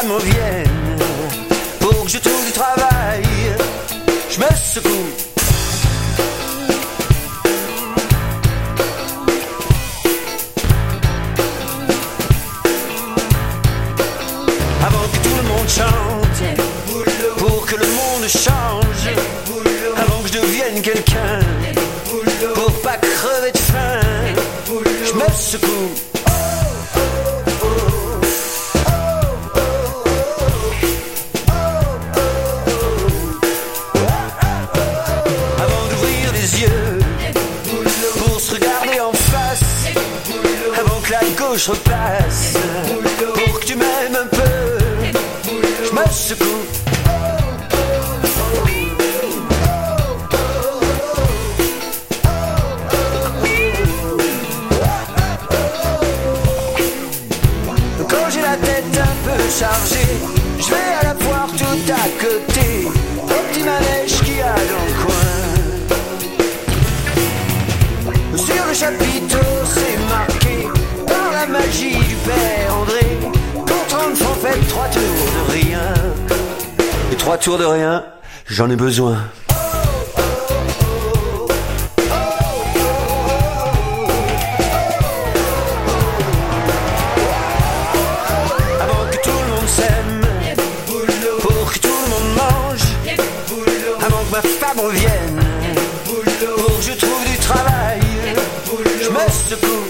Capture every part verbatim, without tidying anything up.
femmes reviennent pour que je trouve du travail. Je me secoue. Avant que tout le monde chante, pour que le monde change, avant que je devienne quelqu'un, pour pas crever de faim, je me secoue. Avant d'ouvrir les yeux, pour se regarder en face, avant que la gauche repasse, pour que tu m'aimes un peu, je me secoue. Quand j'ai la tête un peu chargée, je vais à la foire tout à côté, au petit manège qu'il y a dans le coin. Sur le chapiteau c'est marqué par la magie du père André, pour trente francs faites trois tours de rien. Et trois tours de rien, j'en ai besoin. Avant que tout le monde s'aime, pour que tout le monde mange, avant que ma femme revienne, pour que je trouve du travail, je me secoue.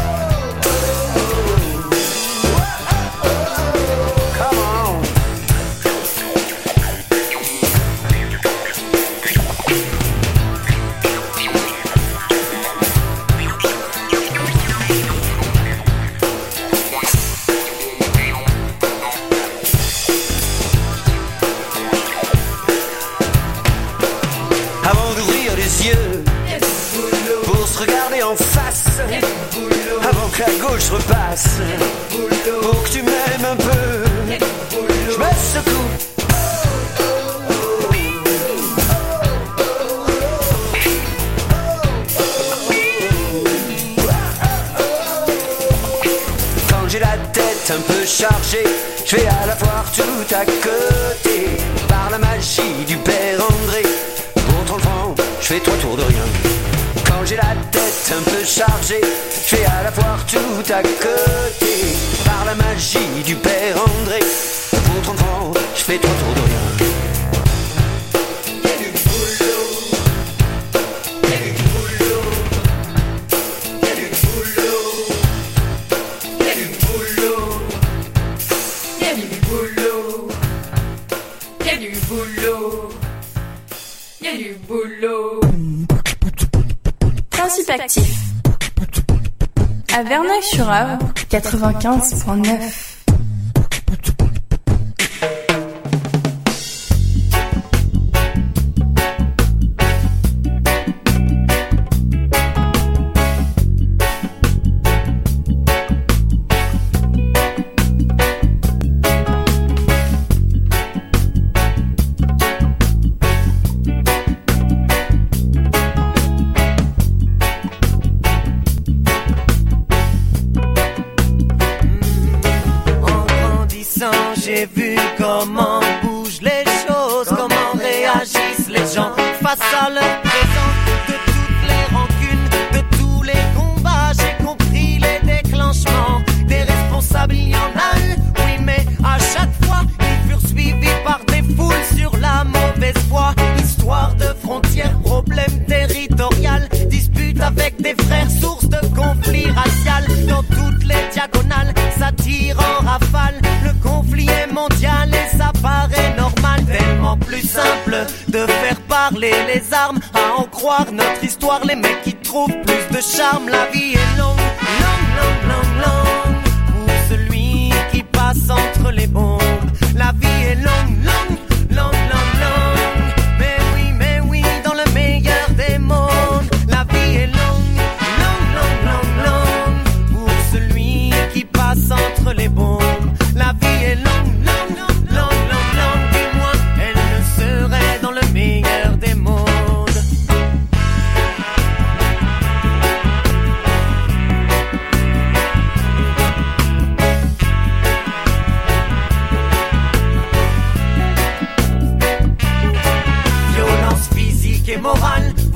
Avant d'ouvrir les yeux, pour se regarder en face, avant que la gauche repasse, pour que tu m'aimes un peu, je me secoue. Quand j'ai la tête un peu chargée, je vais à la foire tout à côté, par la magie du père André, pour trente francs, je fais trois tours de rien. Quand j'ai la tête un peu chargée, je vais à la foire tout à côté, par la magie du père André, pour trente francs, je fais trois tours de rien. Principe actif. À Verneuil-sur-Avre, quatre-vingt-quinze point neuf. J'ai vu comment bougent les choses, comment réagissent les gens face à leur présent. De toutes les rancunes, de tous les combats, j'ai compris les déclenchements. Des responsables, il y en a eu, oui, mais à chaque fois, ils furent suivis par des foules sur la mauvaise voie. Histoire de frontières, problème territorial, dispute avec des frères, source de conflits racial. Dans toutes les diagonales, ça tire en rafale. Le conflit est mondial et ça paraît normal. Tellement plus simple de faire parler les armes, à en croire notre histoire. Les mecs qui trouvent plus de charme. La vie est longue, longue, longue, longue, longue, pour celui qui passe entre les bombes. La vie est longue, longue, longue, longue, longue, mais oui, mais oui, dans le meilleur des mondes. La vie est longue, longue, longue, longue, longue, pour celui qui passe entre les bombes. La vie est longue, longue, longue, longue, longue, dis-moi, elle ne serait dans le meilleur des mondes.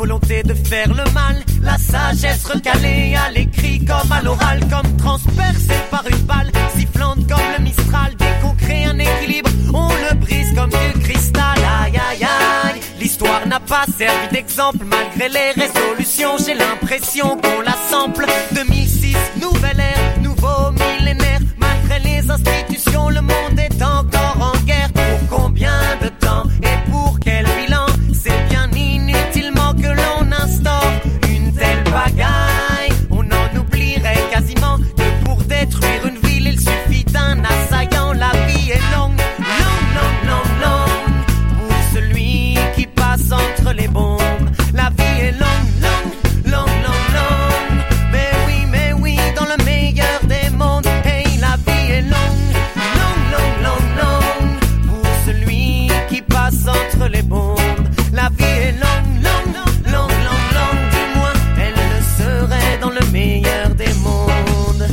volonté de faire le mal, la sagesse recalée à l'écrit comme à l'oral, comme transpercée par une balle sifflante comme le Mistral. Dès qu'on crée un équilibre, on le brise comme du cristal. Aïe aïe aïe, l'histoire n'a pas servi d'exemple malgré les résolutions. J'ai l'impression qu'on la sample. deux mille six, nouvelle ère, nouveau millénaire. Malgré les institutions, le monde est encore en guerre. Pour combien de temps et pour quel bilan? C'est bien inutilement que l'on instaure une telle bagaille. On en oublierait quasiment que pour détruire une ville, il suffit d'un assaillant. La vie est longue, longue, longue, longue, longue pour celui qui passe entre les bombes. La vie est longue, longue, longue, longue, longue. Mais oui, mais oui, dans le meilleur des mondes. Hey, la vie est longue, longue, longue, longue, longue pour celui qui passe entre les bombes. La vie est longue, longue, longue, longue, longue, du moins elle le serait dans le meilleur des mondes.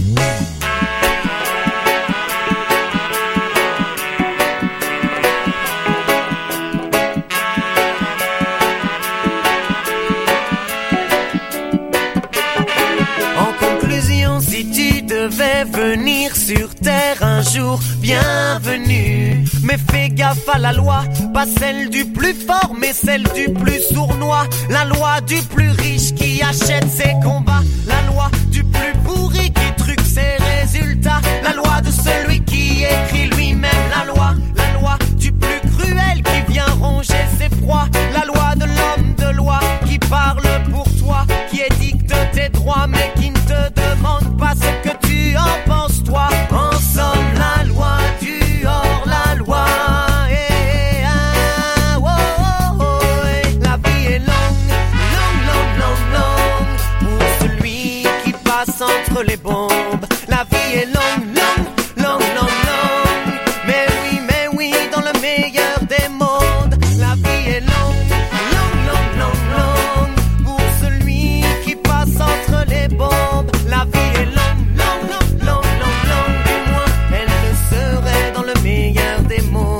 En conclusion, si tu devais venir sur terre un jour, bienvenue. Mais fais gaffe à la loi, pas celle du plus fort, mais celle du plus sournois. La loi du plus riche qui achète ses combats. La loi du plus pourri qui truque ses résultats. La loi de celui qui écrit lui-même la loi. La loi du plus cruel qui vient ronger ses proies. La loi de l'homme de loi qui parle pour toi, qui édicte tes droits mais qui ne te demande pas ce que tu en penses toi. En somme, la loi du hors-la-loi. Eh, ah, oh, oh, oh, eh. La vie est longue, longue, longue, longue, longue pour celui qui passe entre les bombes. La vie est longue, longue, longue, longue, longue. Mais oui, mais oui, dans le meilleur des mondes. La vie est longue, longue, longue, longue, longue pour celui qui passe entre les bombes. La vie est longue, longue, longue, longue, longue, longue. Du moins, elle le serait dans le meilleur des mondes.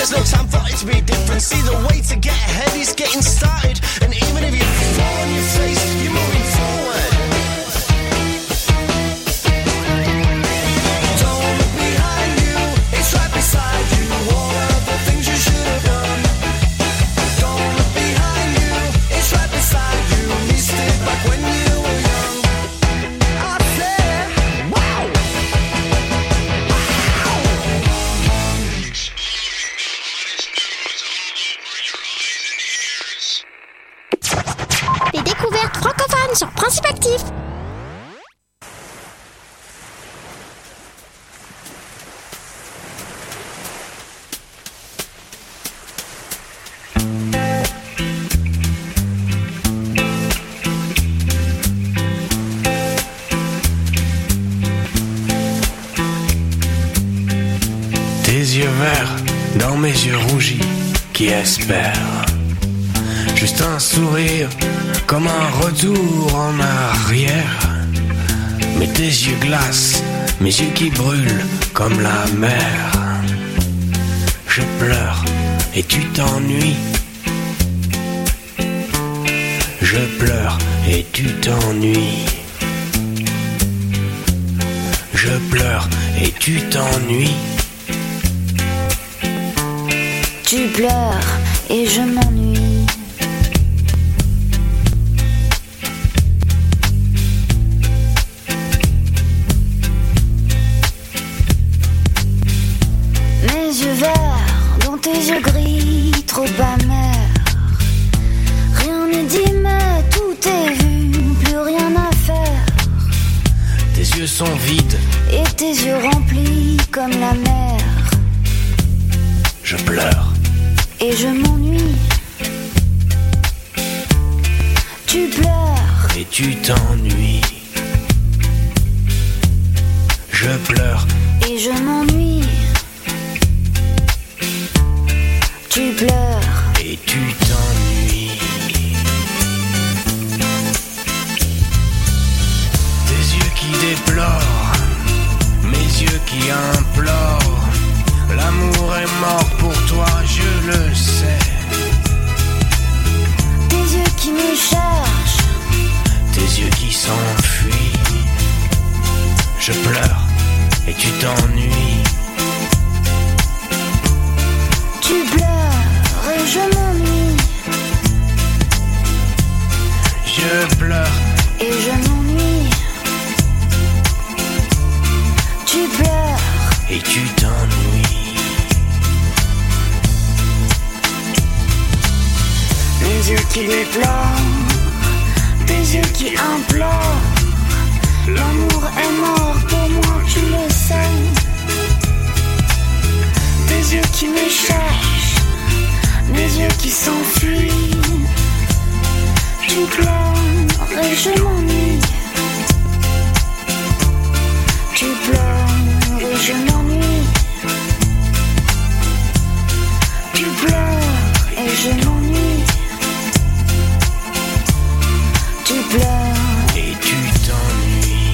There's no time for it to be different. See, the way to get ahead is getting started. And even if you fall on your face, you're moving forward. Don't look behind you, it's right beside you. All of the things you should have done. Don't look behind you, it's right beside you. Missed it back when you were young. I said, wow. Les découvertes francophones sur Principe Actif. Tes yeux verts dans mes yeux rougis qui espèrent juste un sourire comme un retour en arrière. Mais tes yeux glacent, mes yeux qui brûlent comme la mer. Je pleure et tu t'ennuies. Je pleure et tu t'ennuies. Je pleure et tu t'ennuies. Tu pleures et je m'ennuie. Mes yeux verts dans tes yeux gris, trop amers. Rien n'est dit mais tout est vu, plus rien à faire. Tes yeux sont vides et tes yeux remplis comme la mer. Je pleure et je m'ennuie. Tu pleures et tu t'ennuies. Je pleure et je m'ennuie. Tu pleures et tu t'ennuies. Tes yeux qui déplorent, mes yeux qui implorent. L'amour est mort pour toi, je le sais. Tes yeux qui me cherchent, tes yeux qui s'enfuient. Je pleure et tu t'ennuies. Tu pleures et je m'ennuie. Je pleure et je m'ennuie. Tu pleures et tu t'ennuies. Mes yeux qui déplorent, tes yeux qui implorent. L'amour est mort pour moi, tu le sais. Tes yeux qui me cherchent, mes yeux qui s'enfuient. Tu pleures et je m'ennuie. Tu pleures et je m'ennuie. Tu pleures et je m'ennuie. Tu pleures et tu t'ennuies.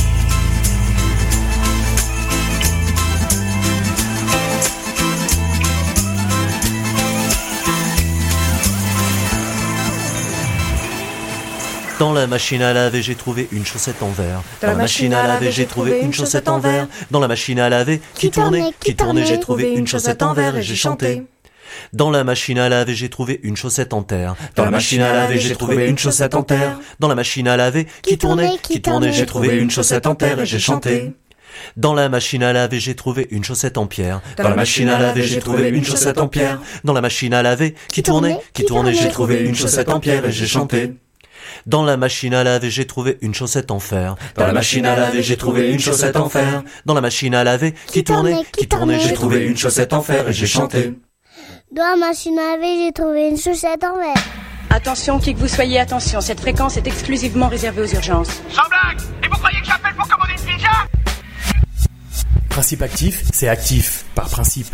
Dans la machine à laver, j'ai trouvé une chaussette en verre. Dans la machine à laver, j'ai trouvé une chaussette en verre. Dans la machine à laver, qui tournait, qui tournait, j'ai trouvé une chaussette en verre et j'ai chanté. Dans la machine à laver, j'ai trouvé une chaussette en terre. Dans la machine à laver, j'ai trouvé une chaussette en terre. Dans la machine à laver, qui tournait, qui tournait, j'ai trouvé une chaussette en terre et j'ai chanté. Dans la machine à laver, j'ai trouvé une chaussette en pierre. Dans la machine à laver, j'ai trouvé une chaussette en pierre. Dans la machine à laver, qui tournait, qui tournait, j'ai trouvé une chaussette en pierre et j'ai chanté. Dans la machine à laver, j'ai trouvé une chaussette en fer. Dans la machine à laver, j'ai trouvé une chaussette en fer. Dans la machine à laver, qui tournait, qui tournait, j'ai trouvé une chaussette en fer et j'ai chanté. Dans la machine à laver, j'ai trouvé une chaussette en verre. Attention, qui que vous soyez, attention, cette fréquence est exclusivement réservée aux urgences. Sans blague! Et vous croyez que j'appelle pour commander une pizza? Principe actif, c'est actif, par principe.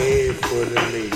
made for the ladies.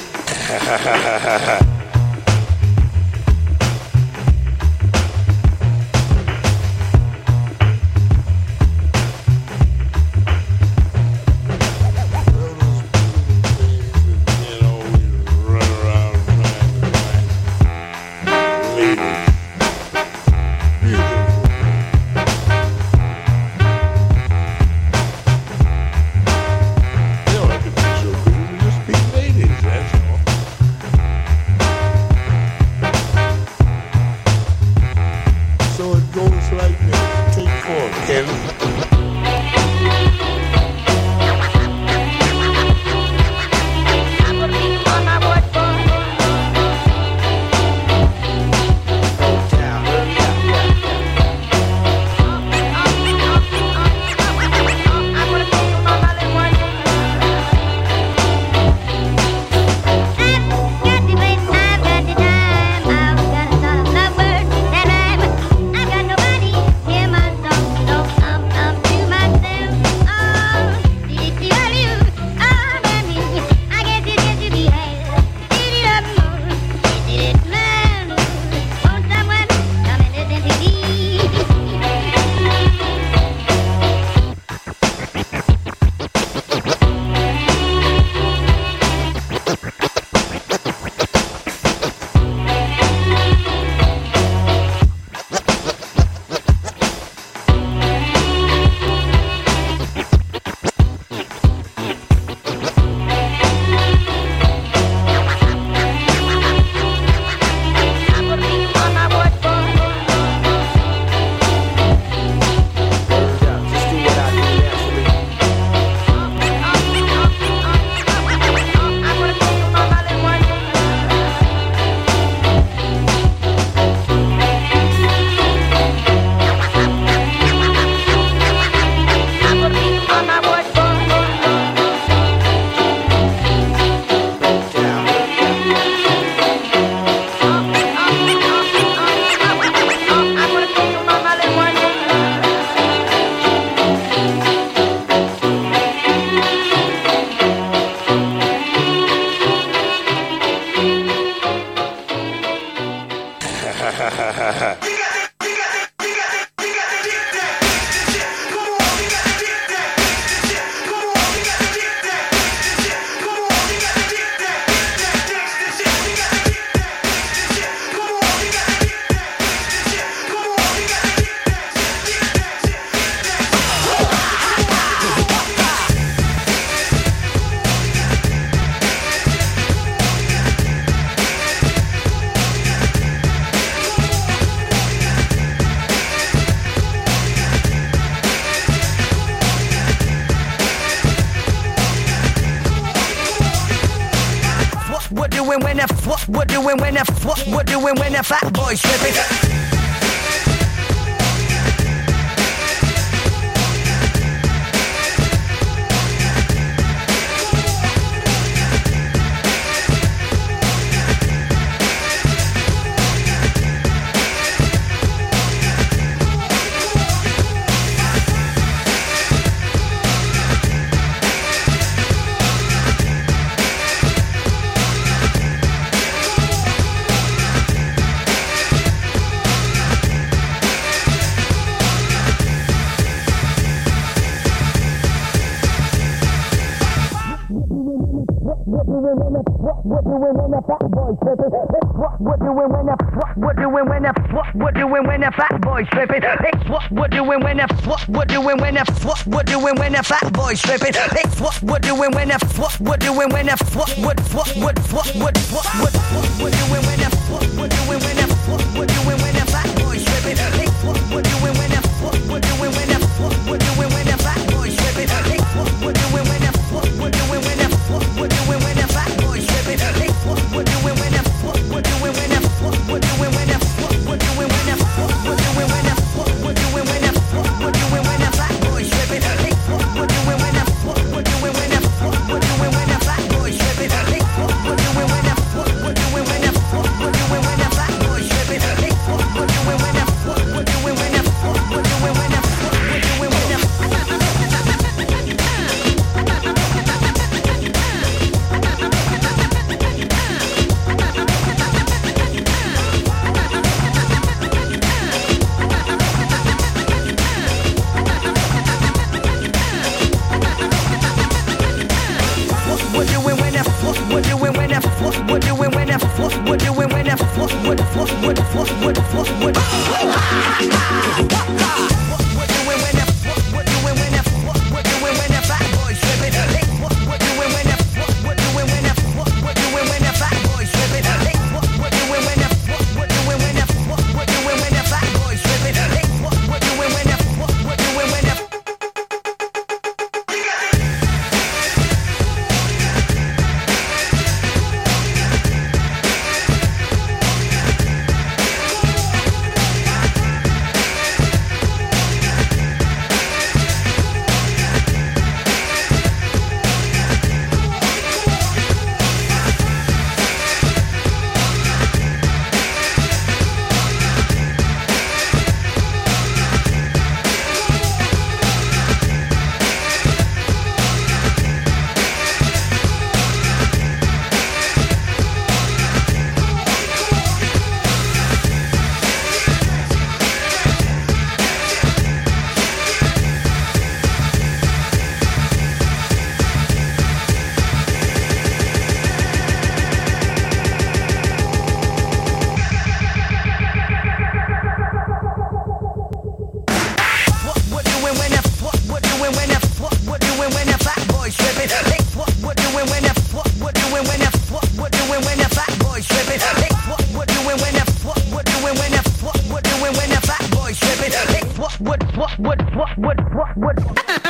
doing when the what we're doing when the what we're doing when the fat boy stripping. What we're doing when the fat boy stripping. What we're doing when the what we're doing when the what we're doing when the fat boy stripping. It's what we're doing when the what we're doing when the what we're doing when the fat boy stripping. It's what we're doing when the what we're doing when the what what what what what what what what we're doing when the what we're doing when the what we're doing when the fat boy stripping. It's what we're doing when the what we're doing when the what we're doing when the fat boy stripping. It's what we're doing when the what we're doing when the what we're doing when the fat boy stripping. It's what we're doing when the what we're doing when the what we're doing when the what we're doing when the what we're doing when the what we're doing when the what we're doing when the fat boy stripping. It's what we're doing when the what we're doing when the what we're doing when the fat boy stripping. It's what we're doing when the what we're doing when the what we're doing when the fat boy stripping. It's what we're doing when the what we're doing what, what, what, what, what, what, what doing when the, what doing when the, what doing when the fat boys tripping? What what doing when the, what doing when the, what doing when the fat boys tripping? What what doing when the, what doing when the, what doing when the fat boys tripping? What what doing when the, what doing when the what, what, what, what, what, what, what, what,